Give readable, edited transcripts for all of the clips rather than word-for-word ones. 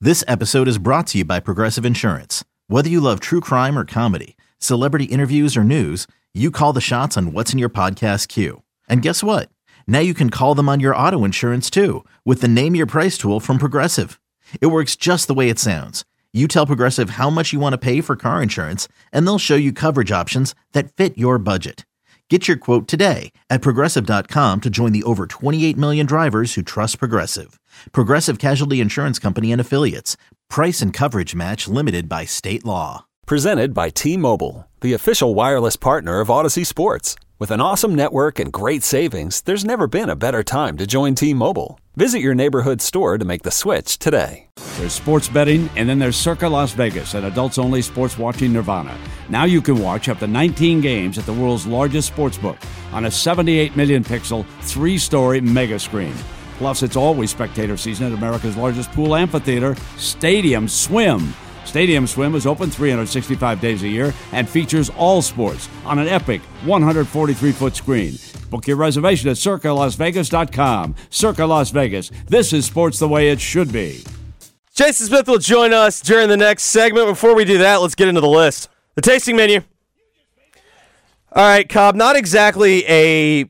This episode is brought to you by Progressive Insurance. Whether you love true crime or comedy, celebrity interviews or news, you call the shots on what's in your podcast queue. And guess what? Now you can call them on your auto insurance too with the Name Your Price tool from Progressive. It works just the way it sounds. You tell Progressive how much you want to pay for car insurance, and they'll show you coverage options that fit your budget. Get your quote today at Progressive.com to join the over 28 million drivers who trust Progressive. Progressive Casualty Insurance Company and Affiliates. Price and coverage match limited by state law. Presented by T-Mobile, the official wireless partner of Odyssey Sports. With an awesome network and great savings, there's never been a better time to join T-Mobile. Visit your neighborhood store to make the switch today. There's sports betting, and then there's Circa Las Vegas, an adults-only sports watching nirvana. Now you can watch up to 19 games at the world's largest sportsbook on a 78 million pixel, 3-story mega screen. Plus, it's always spectator season at America's largest pool amphitheater, Stadium Swim. Stadium Swim is open 365 days a year and features all sports on an epic 143-foot screen. Book your reservation at CircaLasVegas.com. Circa Las Vegas. This is sports the way it should be. Jason Smith will join us during the next segment. Before we do that, let's get into the list. The tasting menu. All right, Cobb, not exactly a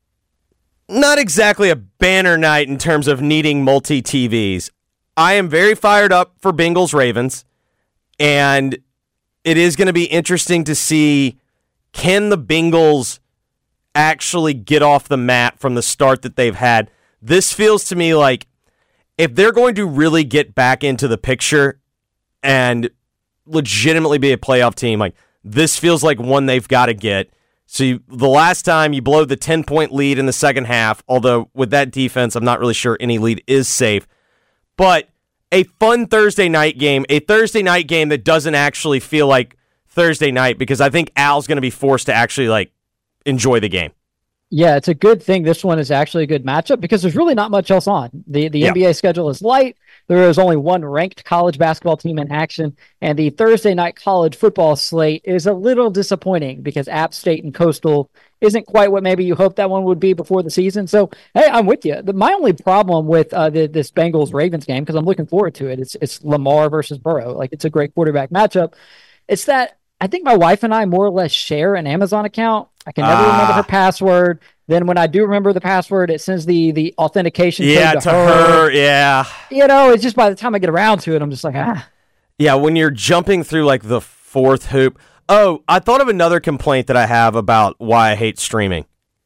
banner night in terms of needing multi-TVs. I am very fired up for Bengals-Ravens, and it is going to be interesting to see, can the Bengals actually get off the mat from the start that they've had? This feels to me like if they're going to really get back into the picture and legitimately be a playoff team, like this feels like one they've got to get. So the last time you blow the 10-point lead in the second half, although with that defense, I'm not really sure any lead is safe. But a fun Thursday night game, a Thursday night game that doesn't actually feel like Thursday night, because I think Al's going to be forced to actually enjoy the game. Yeah, it's a good thing this one is actually a good matchup because there's really not much else on. The NBA schedule is light. There is only one ranked college basketball team in action, and the Thursday night college football slate is a little disappointing because App State and Coastal isn't quite what maybe you hoped that one would be before the season. So, hey, I'm with you. My only problem with this Bengals-Ravens game, because I'm looking forward to it, it's Lamar versus Burrow. It's a great quarterback matchup. It's that I think my wife and I more or less share an Amazon account. I can never remember her password. Then when I do remember the password, it sends the authentication code to her. Yeah. It's just by the time I get around to it, I'm just like, Yeah, when you're jumping through the fourth hoop. Oh, I thought of another complaint that I have about why I hate streaming.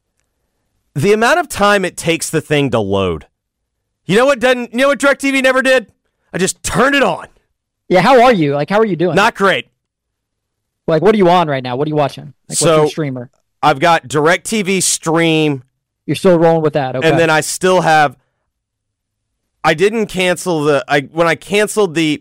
The amount of time it takes the thing to load. You know what DirecTV never did? I just turned it on. Yeah, how are you? How are you doing? Not great. What are you on right now? What are you watching? What's your streamer? I've got DirecTV Stream. You're still rolling with that, okay. And then I still have... I didn't cancel when I canceled the...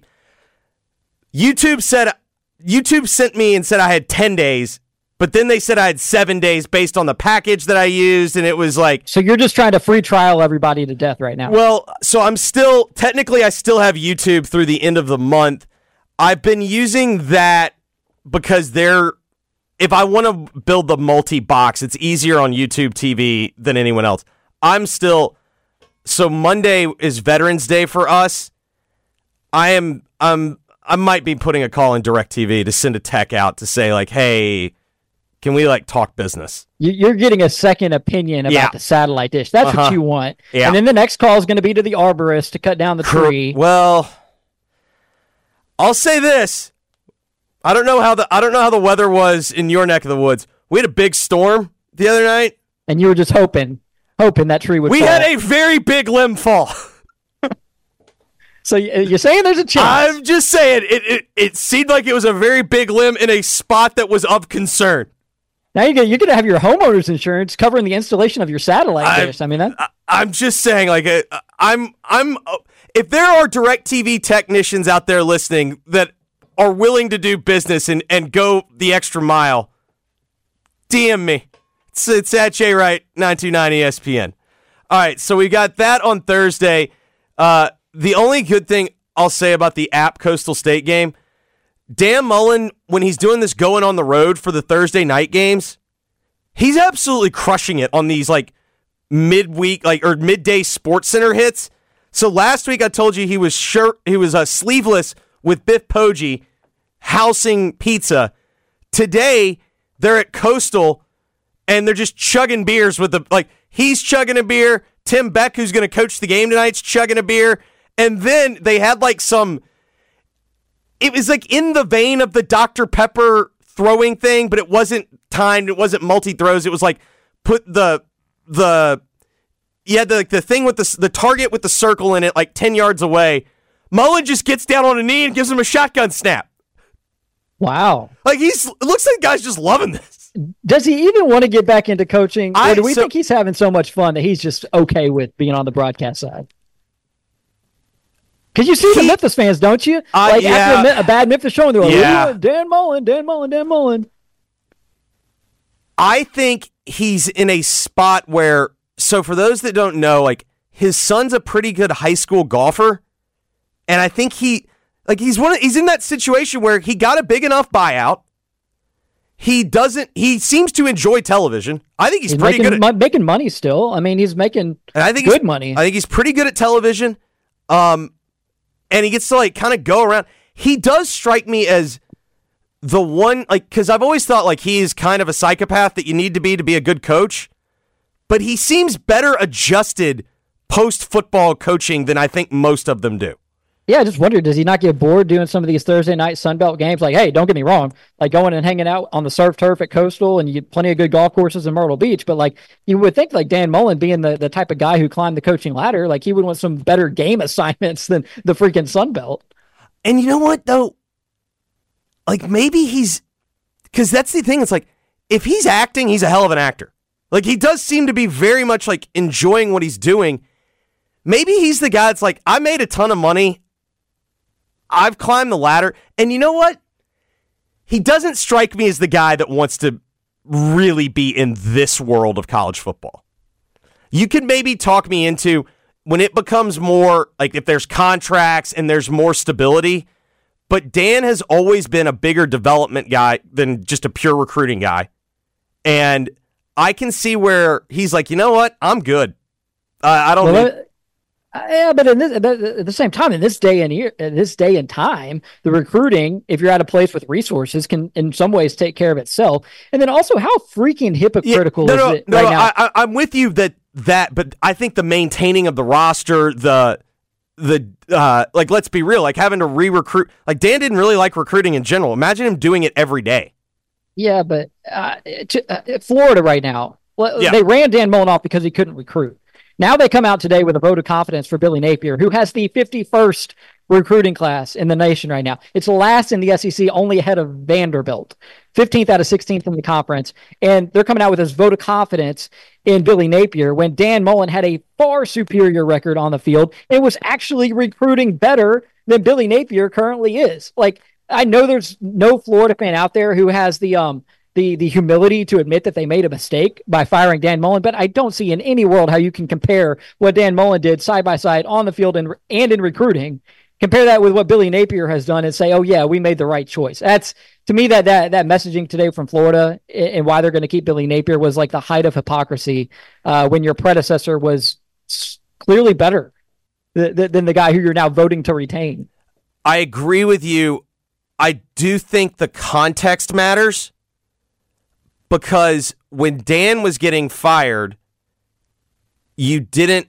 YouTube sent me and said I had 10 days, but then they said I had 7 days based on the package that I used, and it was So you're just trying to free trial everybody to death right now? Well, so I still have YouTube through the end of the month. I've been using that because if I want to build the multi-box, it's easier on YouTube TV than anyone else. So Monday is Veterans Day for us. I might be putting a call in DirecTV to send a tech out to say hey, can we talk business? You're getting a second opinion about the satellite dish. That's what you want. Yeah. And then the next call is going to be to the arborist to cut down the tree. Well, I'll say this. I don't know how the weather was in your neck of the woods. We had a big storm the other night, and you were just hoping that tree would fall. We had a very big limb fall. So you're saying there's a chance? I'm just saying it seemed like it was a very big limb in a spot that was of concern. Now you're going to have your homeowner's insurance covering the installation of your satellite dish. I'm just saying, if there are DirecTV technicians out there listening that are willing to do business and go the extra mile, DM me. It's at JWright 929 ESPN. All right, so we got that on Thursday. The only good thing I'll say about the App Coastal State game, Dan Mullen, when he's doing this going on the road for the Thursday night games, he's absolutely crushing it on these midweek or midday Sports Center hits. So last week I told you he was sleeveless with Biff Poggi housing pizza. Today they're at Coastal and they're just chugging beers with he's chugging a beer. Tim Beck, who's going to coach the game tonight, is chugging a beer. And then they had it was in the vein of the Dr. Pepper throwing thing, but it wasn't timed. It wasn't multi-throws. It was put the thing with the target with the circle in it 10 yards away. Mullen just gets down on a knee and gives him a shotgun snap. Wow. It looks like the guy's just loving this. Does he even want to get back into coaching? Or do we think he's having so much fun that he's just okay with being on the broadcast side? Because you see the Memphis fans, don't you? After a bad Memphis showing, they're like, Dan Mullen. I think he's in a spot where, so for those that don't know, his son's a pretty good high school golfer. And I think he's in that situation where he got a big enough buyout. He seems to enjoy television. I think he's pretty good at making money still. I mean, he's making good money. I think he's pretty good at television. And he gets to kind of go around. He does strike me as the one, because I've always thought he's kind of a psychopath that you need to be a good coach. But he seems better adjusted post-football coaching than I think most of them do. Yeah, I just wondered, does he not get bored doing some of these Thursday night Sunbelt games? Hey, don't get me wrong, going and hanging out on the surf turf at Coastal, and you get plenty of good golf courses in Myrtle Beach, but you would think Dan Mullen being the type of guy who climbed the coaching ladder, he would want some better game assignments than the freaking Sunbelt. And you know what, though? Maybe because that's the thing, it's if he's acting, he's a hell of an actor. He does seem to be very much enjoying what he's doing. Maybe he's the guy that's I made a ton of money. I've climbed the ladder. And you know what? He doesn't strike me as the guy that wants to really be in this world of college football. You could maybe talk me into when it becomes more if there's contracts and there's more stability. But Dan has always been a bigger development guy than just a pure recruiting guy. And I can see where he's you know what? I'm good. I don't know. Yeah, but at the same time, in this day and time, the recruiting, if you're at a place with resources, can in some ways take care of itself. And then also, how freaking hypocritical is it right now? I'm with you that, but I think the maintaining of the roster, let's be real, having to re-recruit, Dan didn't really like recruiting in general. Imagine him doing it every day. Yeah, but Florida right now, they ran Dan Mullen off because he couldn't recruit. Now they come out today with a vote of confidence for Billy Napier, who has the 51st recruiting class in the nation right now. It's last in the SEC, only ahead of Vanderbilt, 15th out of 16th in the conference. And they're coming out with this vote of confidence in Billy Napier when Dan Mullen had a far superior record on the field and was actually recruiting better than Billy Napier currently is. I know there's no Florida fan out there who has the humility to admit that they made a mistake by firing Dan Mullen, but I don't see in any world how you can compare what Dan Mullen did side by side on the field and in recruiting, compare that with what Billy Napier has done and say, oh yeah, we made the right choice. That's, to me, that messaging today from Florida and why they're going to keep Billy Napier was the height of hypocrisy when your predecessor was clearly better than the guy who you're now voting to retain. I agree with you. I do think the context matters. Because when Dan was getting fired, you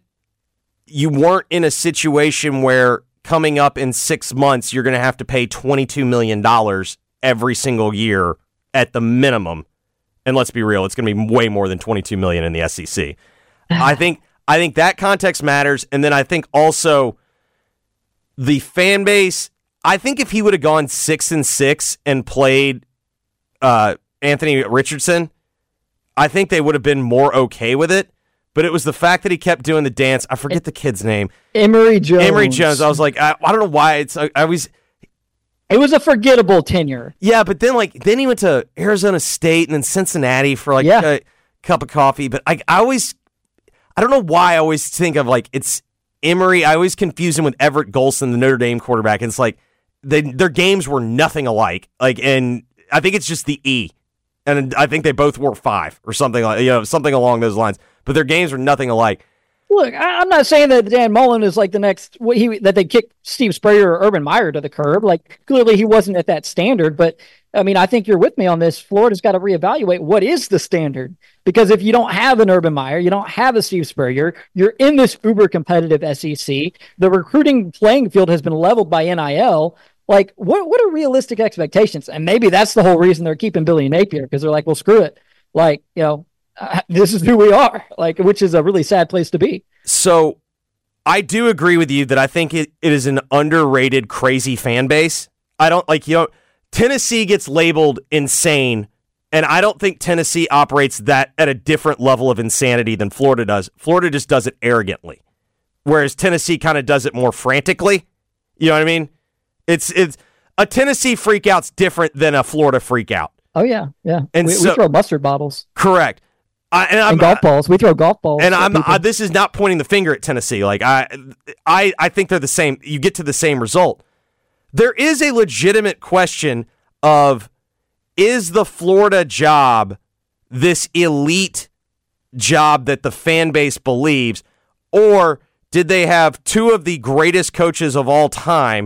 weren't in a situation where coming up in 6 months, you're going to have to pay $22 million every single year at the minimum. And let's be real, it's going to be way more than $22 million in the SEC. I think that context matters. And then I think also the fan base, I think if he would have gone 6-6 and played Anthony Richardson, I think they would have been more okay with it. But it was the fact that he kept doing the dance. I forget the kid's name. Emory Jones. I was I don't know why it was a forgettable tenure. Yeah, but then he went to Arizona State and then Cincinnati for a cup of coffee. But I don't know why I always think of it's Emory. I always confuse him with Everett Golson, the Notre Dame quarterback. And it's their games were nothing alike. And I think it's just the E. And I think they both wore 5 or something something along those lines. But their games were nothing alike. Look, I'm not saying that Dan Mullen is like the next that they kick Steve Spurrier or Urban Meyer to the curb. Like, clearly he wasn't at that standard. But I mean, I think you're with me on this. Florida's got to reevaluate what is the standard, because if you don't have an Urban Meyer, you don't have a Steve Spurrier, you're in this uber competitive SEC. The recruiting playing field has been leveled by NIL. Like, what are realistic expectations? And maybe that's the whole reason they're keeping Billy Napier, because they're like, well, screw it. Like, this is who we are, like, which is a really sad place to be. So I do agree with you that I think it is an underrated, crazy fan base. I don't like, Tennessee gets labeled insane, and I don't think Tennessee operates that at a different level of insanity than Florida does. Florida just does it arrogantly, whereas Tennessee kind of does it more frantically. You know what I mean? It's a Tennessee freakout's different than a Florida freakout. Oh yeah. And we throw mustard bottles. Correct. And golf balls. We throw golf balls. And this is not pointing the finger at Tennessee. Like I think they're the same. You get to the same result. There is a legitimate question of, is the Florida job this elite job that the fan base believes, or did they have two of the greatest coaches of all time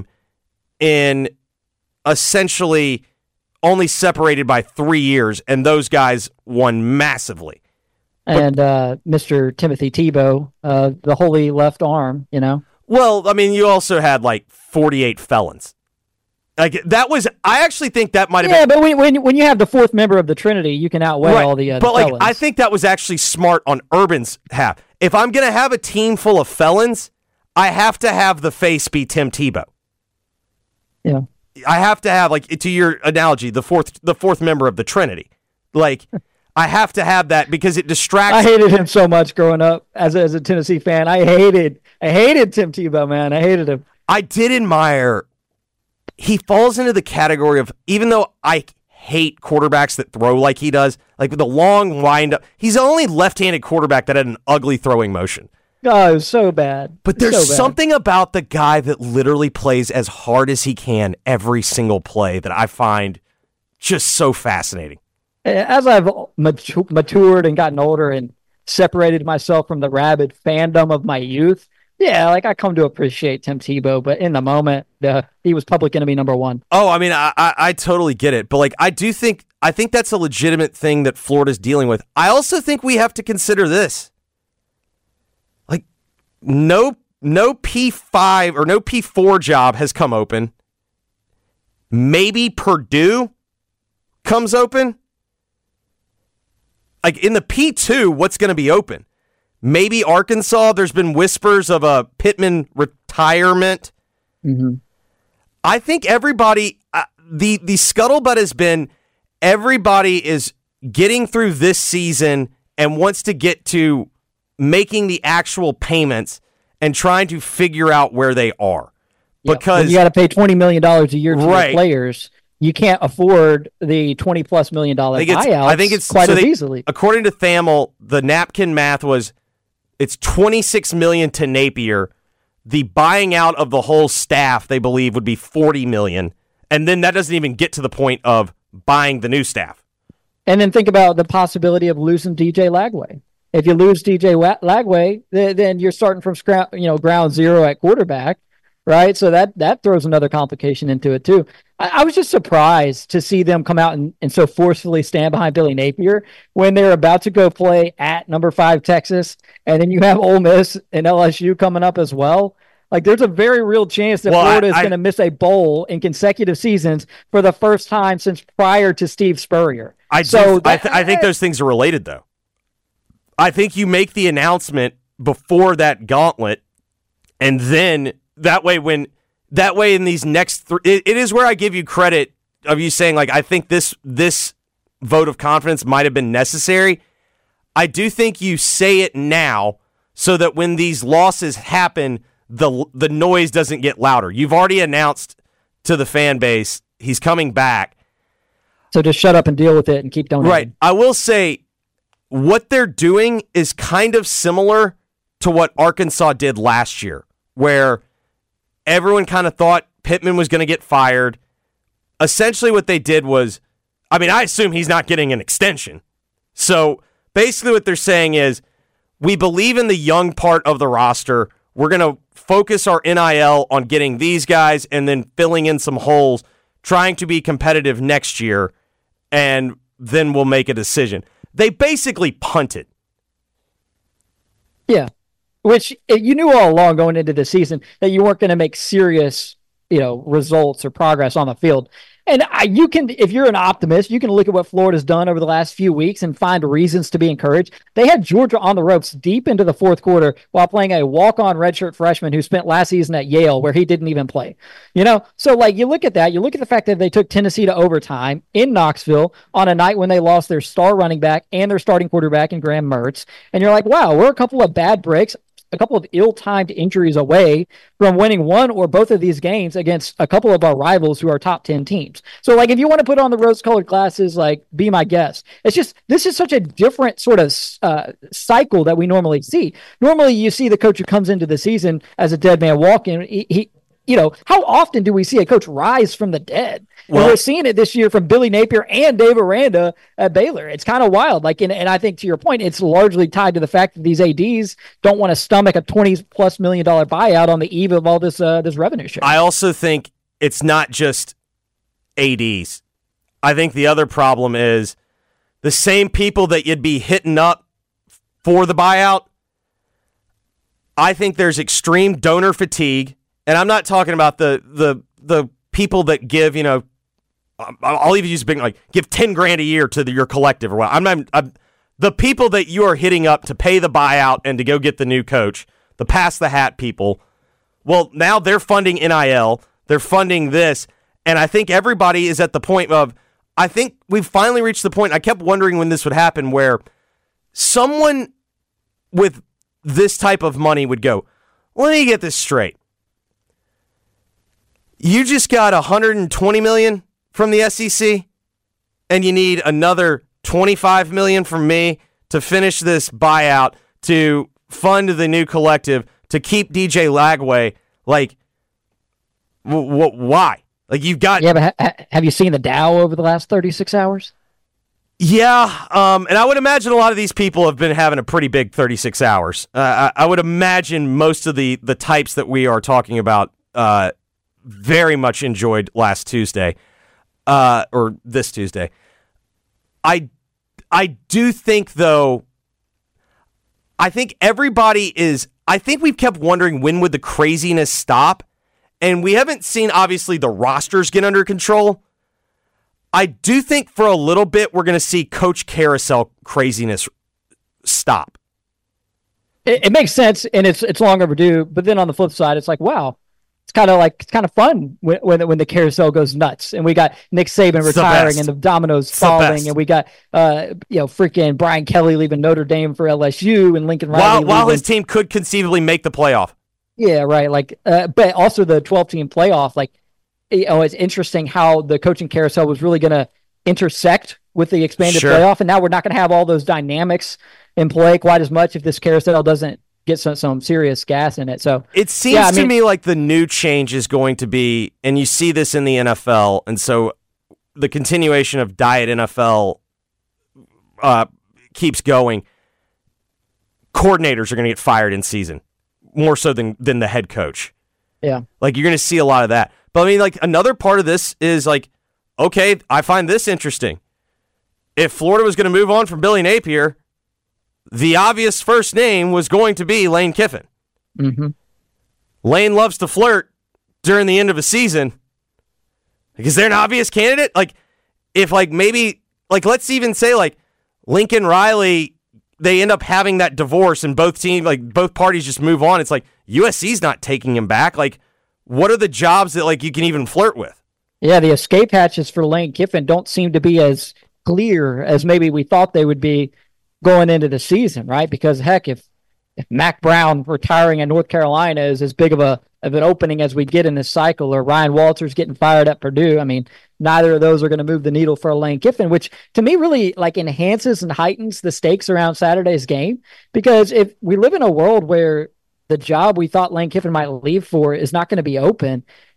in essentially only separated by 3 years, and those guys won massively? And Mr. Timothy Tebow, the holy left arm, Well, I mean, you also had like 48 felons. Like, that was, I actually think that might have been. Yeah, but when you have the fourth member of the Trinity, you can outweigh all the But like, felons. I think that was actually smart on Urban's half. If I'm going to have a team full of felons, I have to have the face be Tim Tebow. Yeah. I have to have, like, to your analogy, the fourth member of the Trinity. Like, I have to have that because it distracts. I hated him so much growing up as a Tennessee fan. I hated Tim Tebow, man. I hated him. I did admire. He falls into the category of, even though I hate quarterbacks that throw like he does, like with the long wind up, he's the only left-handed quarterback that had an ugly throwing motion. Oh, it was so bad. But there's something about the guy that literally plays as hard as he can every single play that I find just so fascinating. As I've matured and gotten older and separated myself from the rabid fandom of my youth, yeah, like I come to appreciate Tim Tebow, but in the moment, he was public enemy number one. Oh, I mean, I totally get it, but like I think that's a legitimate thing that Florida's dealing with. I also think we have to consider this. Like, no P5 or no P4 job has come open. Maybe Purdue comes open. Like in the P2, what's going to be open? Maybe Arkansas. There's been whispers of a Pittman retirement. Mm-hmm. I think everybody, the scuttlebutt has been everybody is getting through this season and wants to get to making the actual payments and trying to figure out where they are. Yeah, because you got to pay $20 million a year to your players. You can't afford the $20+ million buyouts. I think it's quite as easily. According to Thamel, the napkin math was it's $26 million to Napier. The buying out of the whole staff, they believe, would be $40 million, and then that doesn't even get to the point of buying the new staff. And then think about the possibility of losing DJ Lagway. If you lose DJ Lagway, then you're starting from ground zero at quarterback, right? So that throws another complication into it too. I was just surprised to see them come out and so forcefully stand behind Billy Napier when they're about to go play at number 5 Texas, and then you have Ole Miss and LSU coming up as well. Like, there's a very real chance that Florida is going to miss a bowl in consecutive seasons for the first time since prior to Steve Spurrier. I think those things are related, though. I think you make the announcement before that gauntlet, and then that way in these next three, it is where I give you credit of you saying, like, I think this vote of confidence might have been necessary. I do think you say it now so that when these losses happen, the noise doesn't get louder. You've already announced to the fan base he's coming back. So just shut up and deal with it and keep donating. Right. I will say what they're doing is kind of similar to what Arkansas did last year, where everyone kind of thought Pittman was going to get fired. Essentially what they did was, I mean, I assume he's not getting an extension. So basically what they're saying is, we believe in the young part of the roster. We're going to focus our NIL on getting these guys and then filling in some holes, trying to be competitive next year, and then we'll make a decision. They basically punted. Yeah, which you knew all along going into the season that you weren't going to make serious, results or progress on the field. And you can, if you're an optimist, you can look at what Florida's done over the last few weeks and find reasons to be encouraged. They had Georgia on the ropes deep into the fourth quarter while playing a walk-on redshirt freshman who spent last season at Yale where he didn't even play. So you look at that, you look at the fact that they took Tennessee to overtime in Knoxville on a night when they lost their star running back and their starting quarterback in Graham Mertz. And you're like, wow, we're a couple of bad breaks, a couple of ill-timed injuries away from winning one or both of these games against a couple of our rivals who are top 10 teams. So if you want to put on the rose-colored glasses, be my guest. It's just, this is such a different sort of cycle that we normally see. Normally you see the coach who comes into the season as a dead man walking. He how often do we see a coach rise from the dead? Well, and we're seeing it this year from Billy Napier and Dave Aranda at Baylor. It's kind of wild. And I think to your point, it's largely tied to the fact that these ADs don't want to stomach a $20+ million buyout on the eve of all this revenue share. I also think it's not just ADs. I think the other problem is the same people that you'd be hitting up for the buyout. I think there's extreme donor fatigue. And I'm not talking about the people that give, I'll even use big, give $10,000 a year to your collective or what. I'm the people that you are hitting up to pay the buyout and to go get the new coach, the pass the hat people. Well, now they're funding NIL, they're funding this, and I think everybody is at the point of, I think we've finally reached the point. I kept wondering when this would happen, where someone with this type of money would go, let me get this straight. You just got $120 million from the SEC, and you need another $25 million from me to finish this buyout, to fund the new collective, to keep DJ Lagway. Why? You've got... Yeah, but have you seen the Dow over the last 36 hours? Yeah, and I would imagine a lot of these people have been having a pretty big 36 hours. I would imagine most of the types that we are talking about very much enjoyed last Tuesday, or this Tuesday. I do think, though, I think we've kept wondering when would the craziness stop, and we haven't seen, obviously, the rosters get under control. I do think for a little bit we're going to see Coach Carousel craziness stop. It makes sense, and it's long overdue, but then on the flip side, it's wow. It's kind of fun when the carousel goes nuts, and we got Nick Saban retiring and the dominoes falling, and we got freaking Brian Kelly leaving Notre Dame for LSU and Lincoln Riley while his team could conceivably make the playoff. Yeah, right. But also the 12-team playoff. It's interesting how the coaching carousel was really going to intersect with the expanded playoff, and now we're not going to have all those dynamics in play quite as much if this carousel doesn't get some serious gas in it. So it seems to me like the new change is going to be, and you see this in the NFL, and so the continuation of Diet NFL keeps going. Coordinators are going to get fired in season, more so than the head coach. Yeah. You're going to see a lot of that. But another part of this is okay, I find this interesting. If Florida was going to move on from Billy Napier, the obvious first name was going to be Lane Kiffin. Mm-hmm. Lane loves to flirt during the end of a season. Is there an obvious candidate? If maybe let's even say Lincoln Riley, they end up having that divorce and both both parties just move on. It's USC's not taking him back. What are the jobs that you can even flirt with? Yeah, the escape hatches for Lane Kiffin don't seem to be as clear as maybe we thought they would be going into the season, right? Because heck, if Mac Brown retiring at North Carolina is as big of an opening as we get in this cycle, or Ryan Walters getting fired at Purdue, neither of those are going to move the needle for Lane Kiffin, which to me really enhances and heightens the stakes around Saturday's game. Because if we live in a world where the job we thought Lane Kiffin might leave for is not going to be open,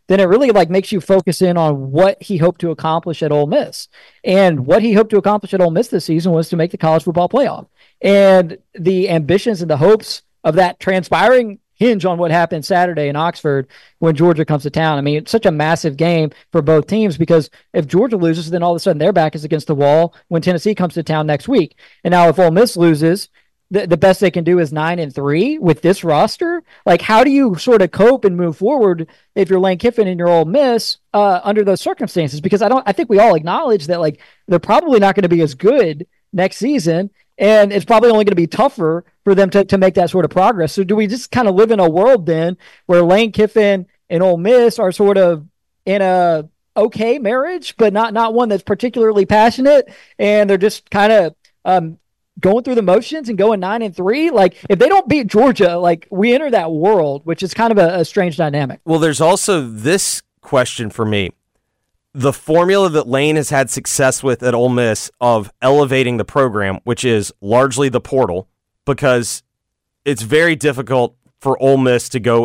then it really like makes you focus in on what he hoped to accomplish at Ole Miss. And what he hoped to accomplish at Ole Miss this season was to make the college football playoff. And the ambitions and the hopes of that transpiring hinge on what happened Saturday in Oxford when Georgia comes to town. I mean, it's such a massive game for both teams because if Georgia loses, then all of a sudden their back is against the wall when Tennessee comes to town next week. And now if Ole Miss loses, the best they can do is 9-3 with this roster. Like, how do you sort of cope and move forward if you're Lane Kiffin and you're Ole Miss under those circumstances? Because I think we all acknowledge that like they're probably not going to be as good next season. And it's probably only going to be tougher for them to make that sort of progress. So do we just kind of live in a world then where Lane Kiffin and Ole Miss are sort of in a okay marriage, but not one that's particularly passionate, and they're just kind of going through the motions and going 9-3? Like, if they don't beat Georgia, like, we enter that world, which is kind of a strange dynamic. Well, there's also this question for me. The formula that Lane has had success with at Ole Miss of elevating the program, which is largely the portal, because it's very difficult for Ole Miss to go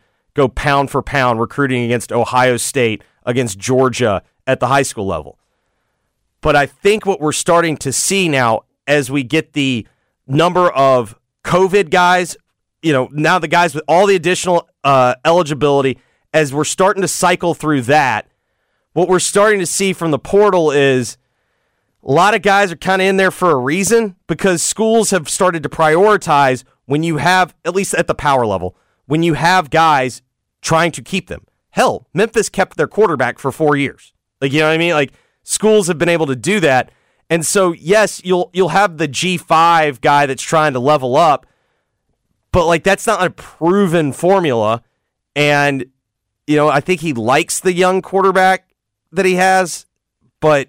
pound for pound recruiting against Ohio State, against Georgia at the high school level. But I think what we're starting to see now as we get the number of COVID guys, now the guys with all the additional eligibility, as we're starting to cycle through that, what we're starting to see from the portal is a lot of guys are kind of in there for a reason because schools have started to prioritize when you have, at least at the power level, when you have guys trying to keep them. Hell, Memphis kept their quarterback for 4 years. Like, you know what I mean? Like, schools have been able to do that. And so, yes, you'll have the G5 guy that's trying to level up, but like that's not a proven formula. And, I think he likes the young quarterback that he has, but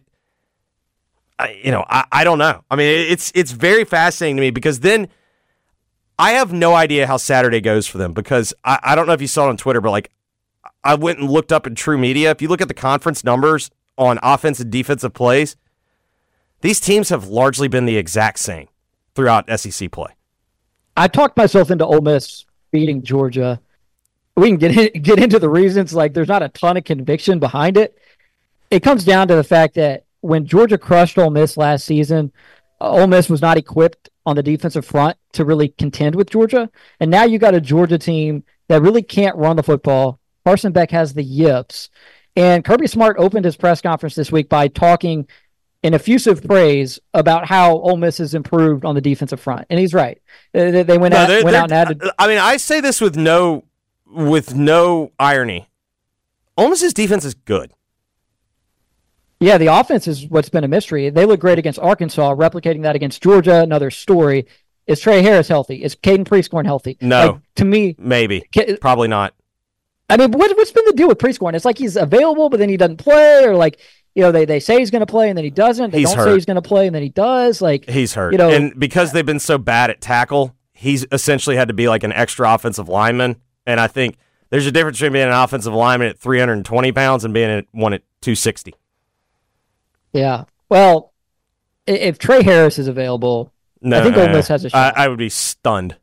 I don't know. I mean, it's very fascinating to me because then I have no idea how Saturday goes for them because I don't know if you saw it on Twitter, but like I went and looked up in True Media. If you look at the conference numbers on offense and defensive plays, these teams have largely been the exact same throughout SEC play. I talked myself into Ole Miss beating Georgia. We can get into the reasons. Like, there's not a ton of conviction behind it. It comes down to the fact that when Georgia crushed Ole Miss last season, Ole Miss was not equipped on the defensive front to really contend with Georgia. And now you got a Georgia team that really can't run the football. Carson Beck has the yips. And Kirby Smart opened his press conference this week by talking in effusive praise about how Ole Miss has improved on the defensive front. And he's right. They went out and added. I mean, I say this with no irony. Ole Miss's defense is good. Yeah, the offense is what's been a mystery. They look great against Arkansas, replicating that against Georgia. Another story. Is Trey Harris healthy? Is Caden Prescorn healthy? No. Like, to me, maybe. Probably not. I mean, what's been the deal with Prescorn? It's like he's available, but then he doesn't play, or like, they say he's going to play and then he doesn't. They don't say he's going to play and then he does. Like, he's hurt. And because they've been so bad at tackle, he's essentially had to be like an extra offensive lineman. And I think there's a difference between being an offensive lineman at 320 pounds and being one at 260. Yeah. Well, if Trey Harris is available, I think Ole Miss has a shot. I would be stunned.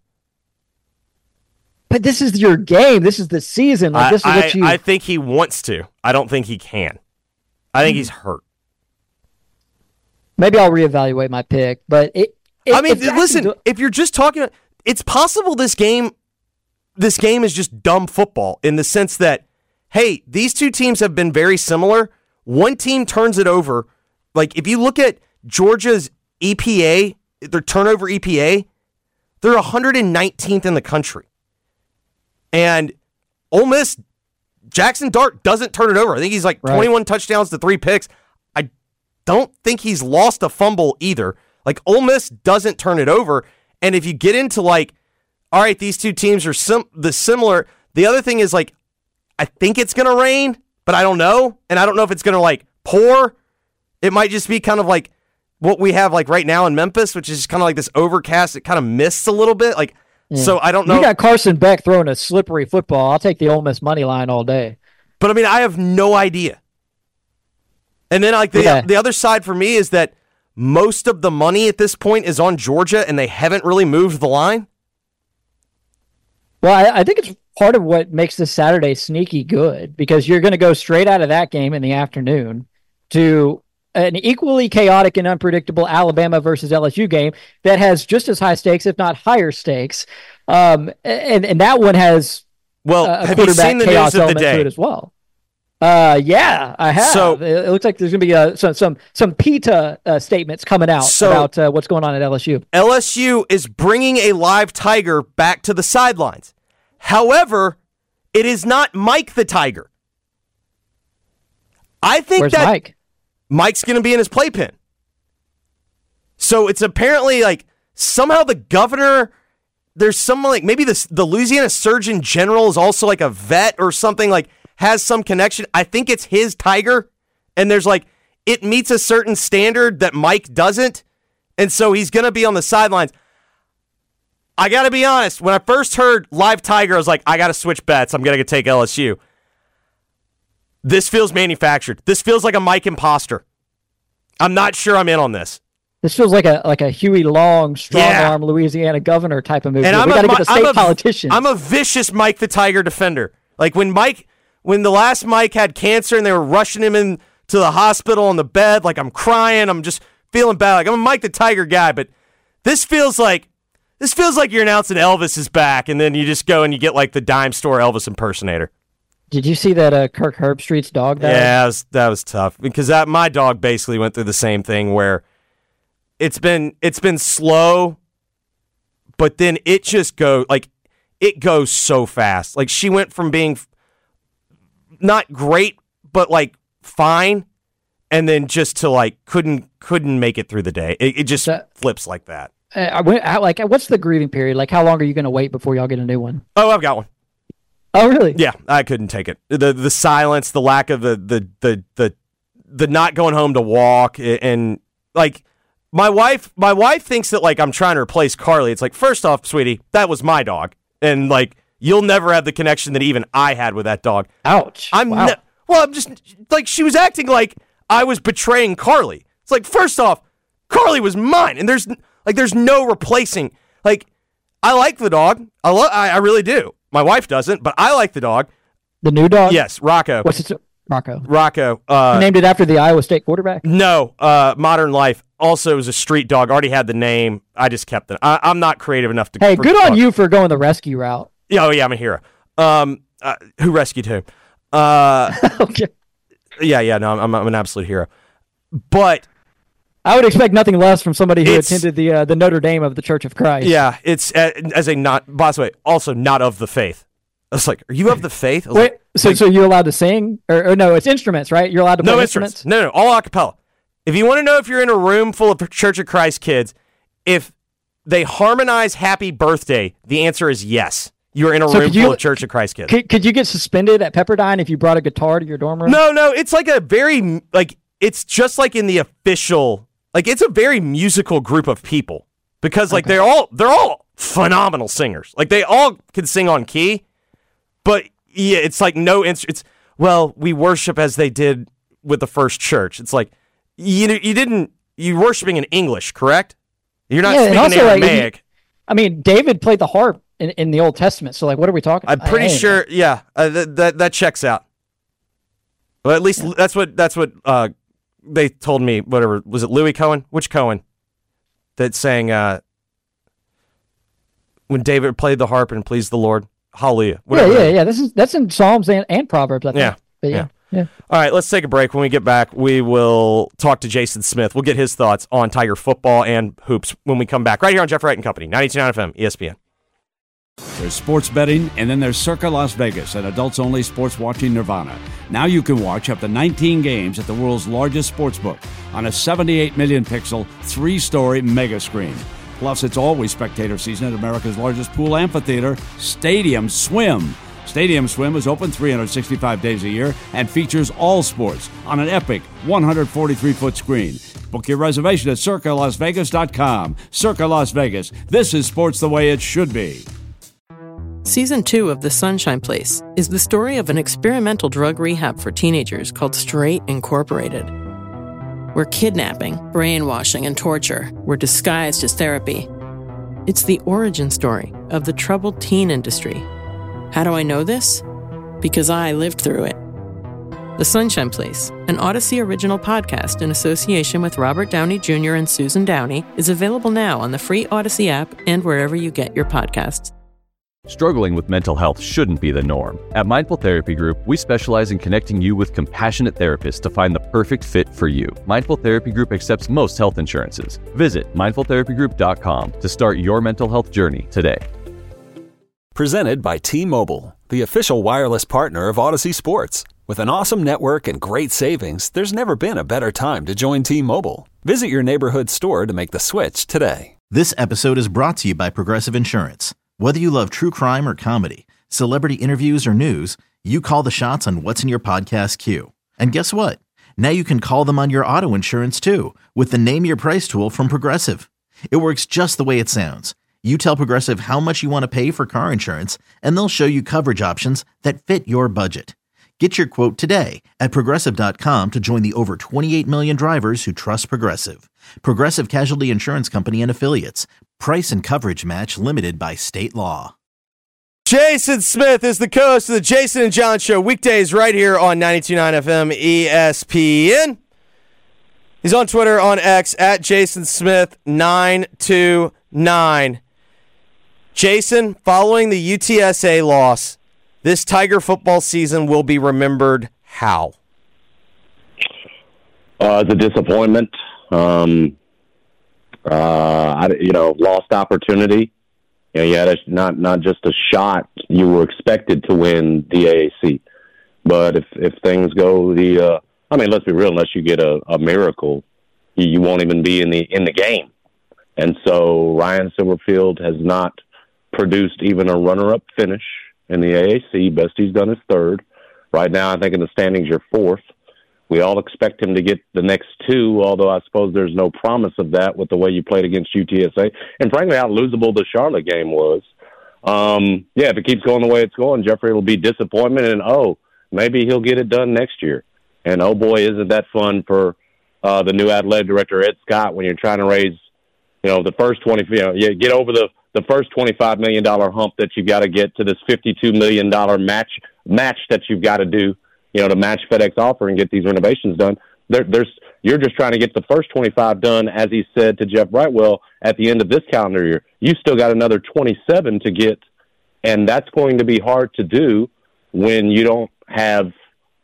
But this is your game. This is the season. Like, this is what you. I think he wants to. I don't think he can. I think he's hurt. Maybe I'll reevaluate my pick. But listen. If you're just talking, it's possible this game is just dumb football in the sense that, hey, these two teams have been very similar. One team turns it over. Like, if you look at Georgia's EPA, their turnover EPA, they're 119th in the country. And Ole Miss, Jackson Dart doesn't turn it over. I think he's like 21 touchdowns to 3 picks. I don't think he's lost a fumble either. Like, Ole Miss doesn't turn it over. And if you get into like, all right, these two teams are similar. The other thing is, like, I think it's going to rain, but I don't know. And I don't know if it's going to like pour. It might just be kind of like what we have like right now in Memphis, which is just kind of like this overcast. It kind of mists a little bit. Like, so I don't know. You got Carson Beck throwing a slippery football. I'll take the Ole Miss money line all day. But I mean, I have no idea. And then like the other side for me is that most of the money at this point is on Georgia, and they haven't really moved the line. Well, I think it's part of what makes this Saturday sneaky good, because you're going to go straight out of that game in the afternoon to an equally chaotic and unpredictable Alabama versus LSU game that has just as high stakes, if not higher stakes. And that one has a have you seen the news of the day? To it as well. Yeah, I have. So, it looks like there's going to be some PETA statements coming out about what's going on at LSU. LSU is bringing a live tiger back to the sidelines. However, it is not Mike the Tiger. I think Where's Mike? Mike's going to be in his playpen. So it's apparently like somehow the governor, there's someone like maybe the Louisiana Surgeon General is also like a vet or something, like has some connection. I think it's his tiger. And there's like, it meets a certain standard that Mike doesn't. And so he's going to be on the sidelines. I got to be honest. When I first heard live tiger, I was like, I got to switch bets. I'm going to take LSU. This feels manufactured. This feels like a Mike imposter. I'm not sure I'm in on this. This feels like a Huey Long, strong-arm Louisiana governor type of movie. And we got to get the state politicians. I'm a vicious Mike the Tiger defender. Like when the last Mike had cancer and they were rushing him into the hospital on the bed, like I'm crying, I'm just feeling bad. Like I'm a Mike the Tiger guy, but this feels like you're announcing Elvis is back, and then you just go and you get like the dime store Elvis impersonator. Did you see that Kirk Herbstreit's dog died? Yeah, that was tough because my dog basically went through the same thing where it's been slow, but then it just it goes so fast. Like she went from being not great, but like fine, and then just to like couldn't make it through the day. It just flips like that. What's the grieving period? Like, how long are you going to wait before y'all get a new one? Oh, I've got one. Oh, really? Yeah, I couldn't take it. The silence, the lack of the not going home to walk, and like my wife thinks that like I'm trying to replace Carly. It's like, first off, sweetie, that was my dog, and like you'll never have the connection that even I had with that dog. Ouch! I'm just like she was acting like I was betraying Carly. It's like, first off, Carly was mine, and there's no replacing. Like, I like the dog. I really do. My wife doesn't, but I like the dog. The new dog? Yes, Rocco. What's it? Rocco. Rocco. You named it after the Iowa State quarterback? No. Modern Life. Also, it was a street dog. Already had the name. I just kept it. I'm not creative enough to. Hey, good on you for going the rescue route. Oh yeah, I'm a hero. Who rescued who? Okay. Yeah. No, I'm an absolute hero. But I would expect nothing less from somebody who attended the Notre Dame of the Church of Christ. Yeah, it's as a not, by the way, also not of the faith. I was like, are you of the faith? Wait, so you're allowed to sing? Or no, it's instruments, right? You're allowed to play instruments? No, all a cappella. If you want to know if you're in a room full of Church of Christ kids, if they harmonize Happy Birthday, the answer is yes. You're in a room full of Church of Christ kids. Could you get suspended at Pepperdine if you brought a guitar to your dorm room? No, it's like a very, like, it's just like in the official... Like, it's a very musical group of people because, like, they're all phenomenal singers. Like, they all can sing on key, but yeah, it's like no it's we worship as they did with the first church. It's like you're worshiping in English, correct? You're not speaking Aramaic. David played the harp in the Old Testament, so like, what are we talking about? I'm pretty sure, that checks out. Well, at least that's what they told me. Whatever, was it Louis Cohen? Which Cohen that sang when David played the harp and pleased the Lord? Hallelujah. Whatever. Yeah. That's in Psalms and Proverbs, I think. Yeah. All right, let's take a break. When we get back, we will talk to Jason Smith. We'll get his thoughts on Tiger football and hoops when we come back. Right here on Jeff Wright and Company, 92.9 FM, ESPN. There's sports betting, and then there's Circa Las Vegas, an adults-only sports watching nirvana. Now you can watch up to 19 games at the world's largest sportsbook on a 78 million pixel, 3-story mega screen. Plus, it's always spectator season at America's largest pool amphitheater, Stadium Swim. Stadium Swim is open 365 days a year and features all sports on an epic 143-foot screen. Book your reservation at CircaLasVegas.com. Circa Las Vegas. This is sports the way it should be. Season 2 of The Sunshine Place is the story of an experimental drug rehab for teenagers called Straight Incorporated, where kidnapping, brainwashing, and torture were disguised as therapy. It's the origin story of the troubled teen industry. How do I know this? Because I lived through it. The Sunshine Place, an Odyssey original podcast in association with Robert Downey Jr. and Susan Downey, is available now on the free Odyssey app and wherever you get your podcasts. Struggling with mental health shouldn't be the norm. At Mindful Therapy Group, we specialize in connecting you with compassionate therapists to find the perfect fit for you. Mindful Therapy Group accepts most health insurances. Visit mindfultherapygroup.com to start your mental health journey today. Presented by T-Mobile, the official wireless partner of Odyssey Sports. With an awesome network and great savings, there's never been a better time to join T-Mobile. Visit your neighborhood store to make the switch today. This episode is brought to you by Progressive Insurance. Whether you love true crime or comedy, celebrity interviews or news, you call the shots on what's in your podcast queue. And guess what? Now you can call them on your auto insurance too with the Name Your Price tool from Progressive. It works just the way it sounds. You tell Progressive how much you want to pay for car insurance, and they'll show you coverage options that fit your budget. Get your quote today at Progressive.com to join the over 28 million drivers who trust Progressive. Progressive Casualty Insurance Company and Affiliates. Price and coverage match limited by state law. Jason Smith is the co-host of the Jason and John Show, weekdays right here on 92.9 FM ESPN. He's on Twitter, on X, at Jason Smith 929. Jason, following the UTSA loss, this Tiger football season will be remembered how? It's a disappointment. Lost opportunity. You had not just a shot. You were expected to win the AAC, but if things go let's be real. Unless you get a miracle, you won't even be in the game. And so Ryan Silverfield has not produced even a runner-up finish in the AAC. Best he's done is third. Right now, I think in the standings, you're fourth. We all expect him to get the next two, although I suppose there's no promise of that with the way you played against UTSA. And frankly, how losable the Charlotte game was. If it keeps going the way it's going, Jeffrey will be disappointment, and maybe he'll get it done next year. And oh boy, isn't that fun for the new athletic director, Ed Scott, when you're trying to raise, the first you get over the first $25 million hump that you've got to get to this $52 million match that you've got to do, to match FedEx offer and get these renovations done. You're just trying to get the first 25 done, as he said to Jeff Brightwell, at the end of this calendar year. You still got another 27 to get, and that's going to be hard to do when you don't have,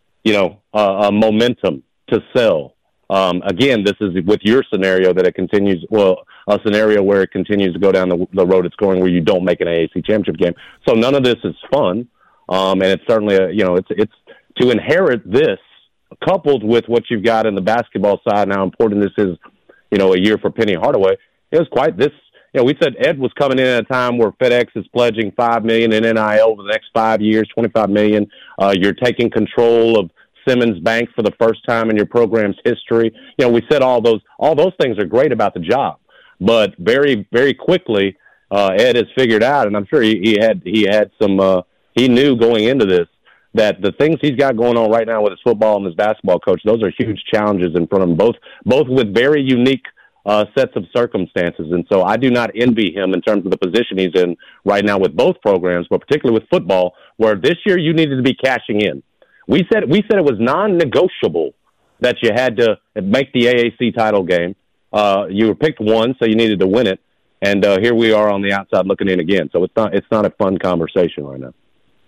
a momentum to sell. Again, this is with your scenario that it continues, a scenario where it continues to go down the road it's going, where you don't make an AAC championship game. So none of this is fun. And it's certainly, it's to inherit this, coupled with what you've got in the basketball side and how important this is, a year for Penny Hardaway. It was quite this. We said Ed was coming in at a time where FedEx is pledging $5 million in NIL over the next 5 years, $25 million. You're taking control of Simmons Bank for the first time in your program's history. We said all those things are great about the job, but very, very quickly, Ed has figured out, and I'm sure he had some. He knew going into this that the things he's got going on right now with his football and his basketball coach, those are huge challenges in front of him, both with very unique sets of circumstances. And so I do not envy him in terms of the position he's in right now with both programs, but particularly with football, where this year you needed to be cashing in. We said it was non-negotiable that you had to make the AAC title game. You were picked one, so you needed to win it. And here we are on the outside looking in again. So it's not a fun conversation right now.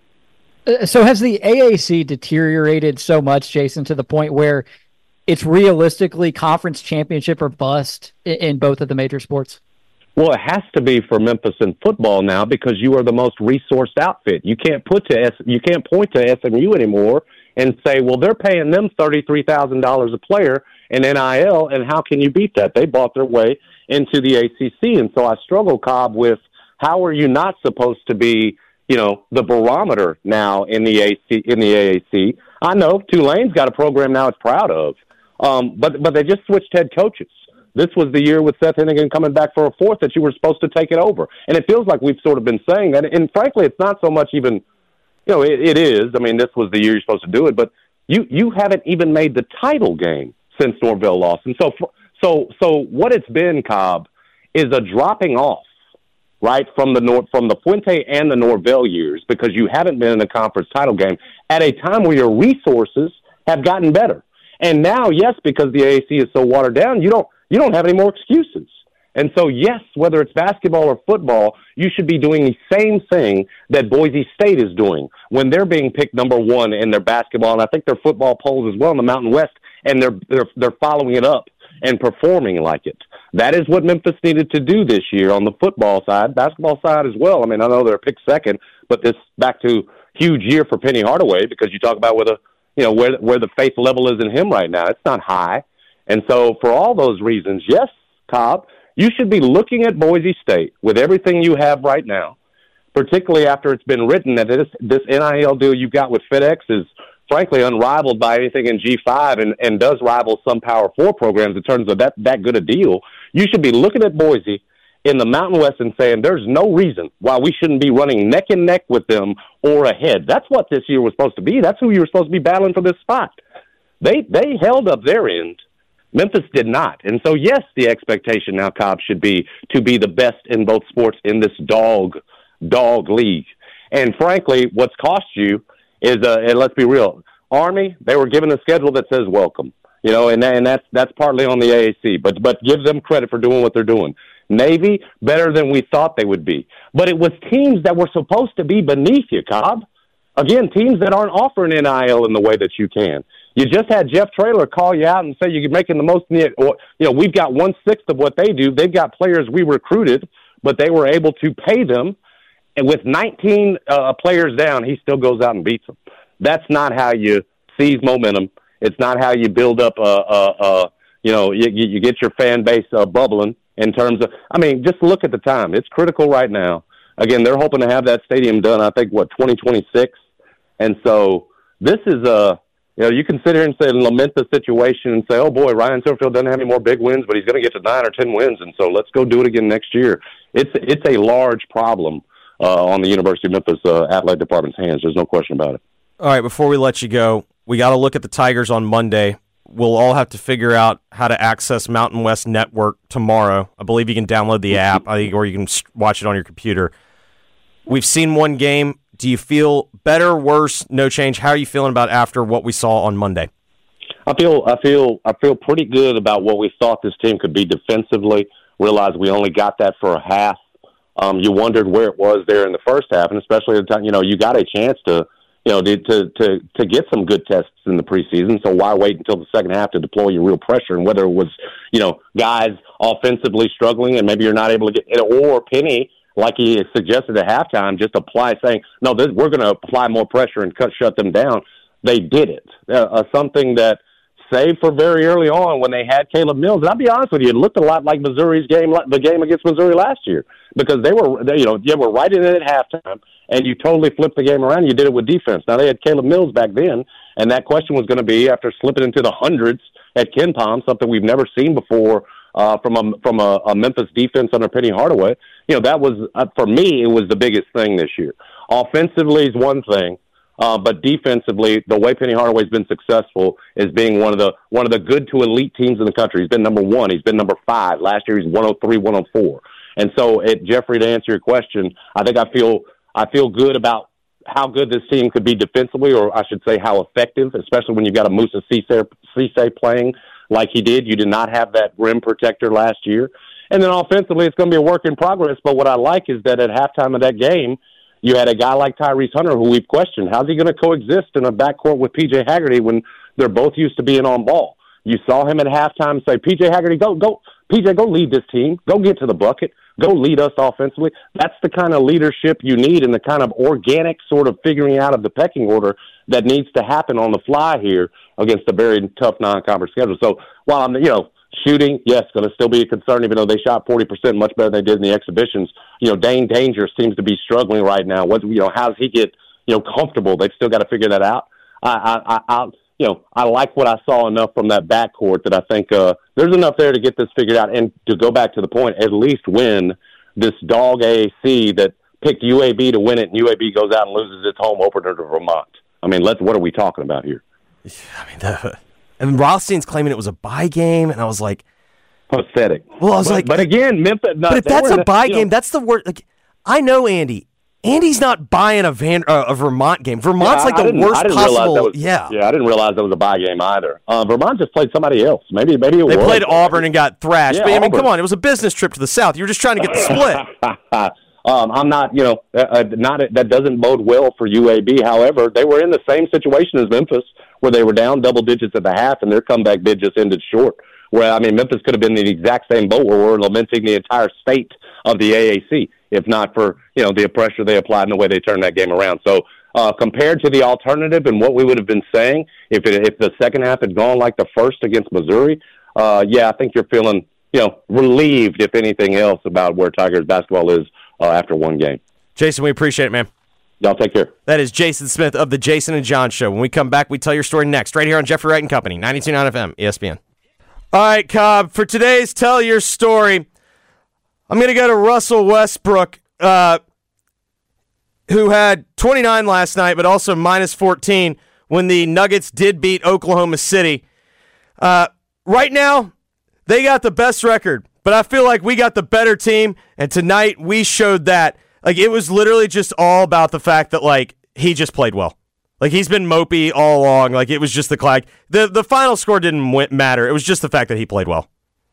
So has the AAC deteriorated so much, Jason, to the point where it's realistically conference championship or bust in both of the major sports? Well, it has to be for Memphis in football now, because you are the most resourced outfit. You can't point to SMU anymore and say, well, they're paying them $33,000 a player in NIL, and how can you beat that? They bought their way into the ACC, and so I struggle, Cobb, with how are you not supposed to be, the barometer now in the AAC? I know Tulane's got a program now it's proud of, but they just switched head coaches. This was the year with Seth Hennigan coming back for a fourth that you were supposed to take it over. And it feels like we've sort of been saying that. And frankly, it's not so much even, it is. I mean, this was the year you're supposed to do it. But you haven't even made the title game since Norvell lost. And so what it's been, Cobb, is a dropping off right, from the Fuente and the Norvell years, because you haven't been in a conference title game at a time where your resources have gotten better. And now, yes, because the AAC is so watered down, you don't have any more excuses. And so, yes, whether it's basketball or football, you should be doing the same thing that Boise State is doing when they're being picked number one in their basketball, and I think their football polls as well in the Mountain West, and they're following it up and performing like it. That is what Memphis needed to do this year on the football side, basketball side as well. I mean, I know they're picked second, but this back to huge year for Penny Hardaway, because you talk about where the faith level is in him right now. It's not high. And so for all those reasons, yes, Cobb, you should be looking at Boise State with everything you have right now, particularly after it's been written that this NIL deal you've got with FedEx is frankly unrivaled by anything in G5 and does rival some Power 4 programs in terms of that good a deal. You should be looking at Boise in the Mountain West and saying there's no reason why we shouldn't be running neck and neck with them or ahead. That's what this year was supposed to be. That's who you were supposed to be battling for this spot. They held up their end. Memphis did not. And so, yes, the expectation now, Cobb, should be to be the best in both sports in this dog league. And frankly, what's cost you is, and let's be real, Army, they were given a schedule that says welcome, and that's partly on the AAC, but give them credit for doing what they're doing. Navy, better than we thought they would be. But it was teams that were supposed to be beneath you, Cobb. Again, teams that aren't offering NIL in the way that you can. You just had Jeff Traylor call you out and say you're making the most. We've got 1/6 of what they do. They've got players we recruited, but they were able to pay them. And with 19 players down, he still goes out and beats them. That's not how you seize momentum. It's not how you build up. You get your fan base bubbling in terms of. I mean, just look at the time. It's critical right now. Again, they're hoping to have that stadium done. I think 2026, and so this is a. You can sit here and say lament the situation and say, oh, boy, Ryan Silverfield doesn't have any more big wins, but he's going to get to 9 or 10 wins, and so let's go do it again next year. It's a large problem on the University of Memphis athletic department's hands. There's no question about it. All right, before we let you go, we got to look at the Tigers on Monday. We'll all have to figure out how to access Mountain West Network tomorrow. I believe you can download the app, or you can watch it on your computer. We've seen one game. Do you feel better, worse, no change? How are you feeling about after what we saw on Monday? I feel pretty good about what we thought this team could be defensively. Realized we only got that for a half. You wondered where it was there in the first half, and especially at the time, you got a chance to get some good tests in the preseason. So why wait until the second half to deploy your real pressure? And whether it was, guys offensively struggling and maybe you're not able to get it, or Penny, like he suggested at halftime, just apply saying, no, we're going to apply more pressure and shut them down. They did it. Something that, save for very early on when they had Caleb Mills, and I'll be honest with you, it looked a lot like Missouri's game, the game against Missouri last year, because they were right in it at halftime, and you totally flipped the game around. You did it with defense. Now, they had Caleb Mills back then, and that question was going to be, after slipping into the hundreds at KenPom, something we've never seen before, from a Memphis defense under Penny Hardaway. That was, for me, it was the biggest thing this year. Offensively is one thing, but defensively, the way Penny Hardaway's been successful is being one of the good to elite teams in the country. He's been number 1. He's been number 5. Last year, he's 103, 104. And so, Jeffrey, to answer your question, I think I feel good about how good this team could be defensively, or I should say how effective, especially when you've got a Moussa Cisse playing like he did. You did not have that rim protector last year. And then offensively, it's going to be a work in progress. But what I like is that at halftime of that game, you had a guy like Tyrese Hunter who we've questioned. How's he going to coexist in a backcourt with P.J. Haggerty when they're both used to being on ball? You saw him at halftime say, P.J. Haggerty, go, P.J., go lead this team. Go get to the bucket. Go lead us offensively. That's the kind of leadership you need and the kind of organic sort of figuring out of the pecking order that needs to happen on the fly here against a very tough non-conference schedule. So while I'm, shooting, yes, going to still be a concern, even though they shot 40% much better than they did in the exhibitions. Dane Danger seems to be struggling right now. How does he get, comfortable? They've still got to figure that out. I like what I saw enough from that backcourt that I think there's enough there to get this figured out. And to go back to the point, at least win this dog AAC that picked UAB to win it, and UAB goes out and loses its home opener to Vermont. I mean, what are we talking about here? And Rothstein's claiming it was a bye game, and I was like, pathetic. Well, I was but again, Memphis. But if that's a bye game, that's the word. Like, I know Andy. Andy's not buying a Vermont game. Vermont's the worst possible. I didn't realize that was a bye game either. Vermont just played somebody else. Maybe it they was. played Auburn and got thrashed. Yeah, but, I mean, Auburn. come on, it was a business trip to the South. You were just trying to get the split. I'm not, that doesn't bode well for UAB. However, they were in the same situation as Memphis, where they were down double digits at the half, and their comeback bid just ended short. Where, I mean, Memphis could have been in the exact same boat where we're lamenting the entire state of the AAC, if not for, the pressure they applied and the way they turned that game around. So compared to the alternative and what we would have been saying, if the second half had gone like the first against Missouri, I think you're feeling, relieved, if anything else, about where Tigers basketball is after one game. Jason, we appreciate it, man. Y'all take care. That is Jason Smith of the Jason and John Show. When we come back, we tell your story next, right here on Jeffrey Wright and Company, 92.9 FM, ESPN. All right, Cobb, for today's Tell Your Story, I'm going to go to Russell Westbrook, who had 29 last night, but also minus 14 when the Nuggets did beat Oklahoma City. Right now, they got the best record, but I feel like we got the better team, and tonight we showed that. Like, it was literally just all about the fact that, like, he just played well. Like, he's been mopey all along. Like, it was just the final score didn't matter. It was just the fact that he played well.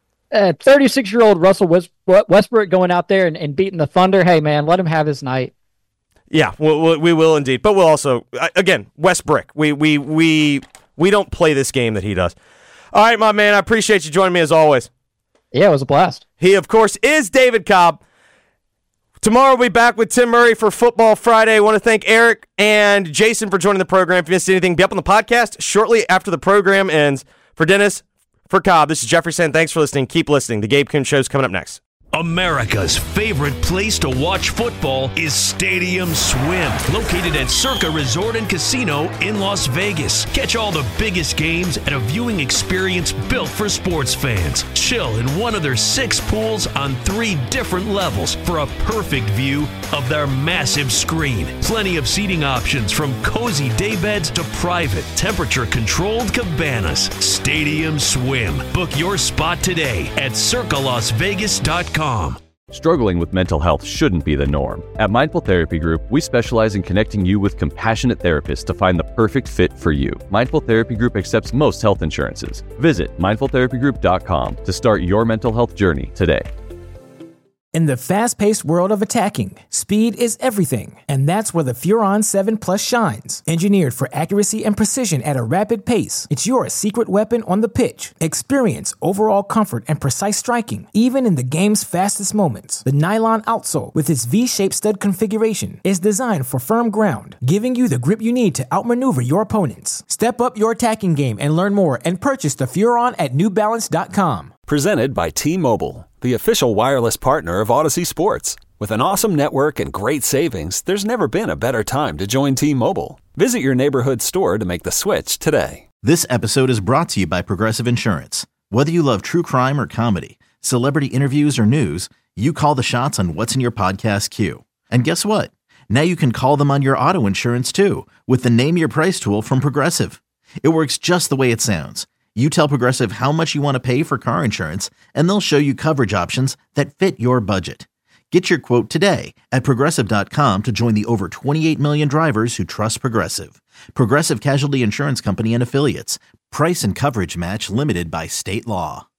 36-year-old Russell Westbrook going out there and beating the Thunder. Hey, man, let him have his night. Yeah, we will indeed. But we'll also, again, Westbrook. We don't play this game that he does. All right, my man, I appreciate you joining me as always. Yeah, it was a blast. He, of course, is David Cobb. Tomorrow we'll be back with Tim Murray for Football Friday. I want to thank Eric and Jason for joining the program. If you missed anything, be up on the podcast shortly after the program ends. For Dennis, for Cobb, this is Jeffrey saying thanks for listening. Keep listening. The Gabe Kuhn Show's coming up next. America's favorite place to watch football is Stadium Swim, located at Circa Resort and Casino in Las Vegas. Catch all the biggest games at a viewing experience built for sports fans. Chill in one of their 6 pools on 3 different levels for a perfect view of their massive screen. Plenty of seating options from cozy daybeds to private, temperature-controlled cabanas. Stadium Swim. Book your spot today at circalasvegas.com. Struggling with mental health shouldn't be the norm. At Mindful Therapy Group, we specialize in connecting you with compassionate therapists to find the perfect fit for you. Mindful Therapy Group accepts most health insurances. Visit mindfultherapygroup.com to start your mental health journey today. In the fast-paced world of attacking, speed is everything, and that's where the Furon 7 Plus shines. Engineered for accuracy and precision at a rapid pace, it's your secret weapon on the pitch. Experience overall comfort and precise striking, even in the game's fastest moments. The nylon outsole, with its V-shaped stud configuration, is designed for firm ground, giving you the grip you need to outmaneuver your opponents. Step up your attacking game and learn more and purchase the Furon at NewBalance.com. Presented by T-Mobile, the official wireless partner of Odyssey Sports. With an awesome network and great savings, there's never been a better time to join T-Mobile. Visit your neighborhood store to make the switch today. This episode is brought to you by Progressive Insurance. Whether you love true crime or comedy, celebrity interviews or news, you call the shots on what's in your podcast queue. And guess what? Now you can call them on your auto insurance too with the Name Your Price tool from Progressive. It works just the way it sounds. You tell Progressive how much you want to pay for car insurance, and they'll show you coverage options that fit your budget. Get your quote today at Progressive.com to join the over 28 million drivers who trust Progressive. Progressive Casualty Insurance Company and Affiliates. Price and coverage match limited by state law.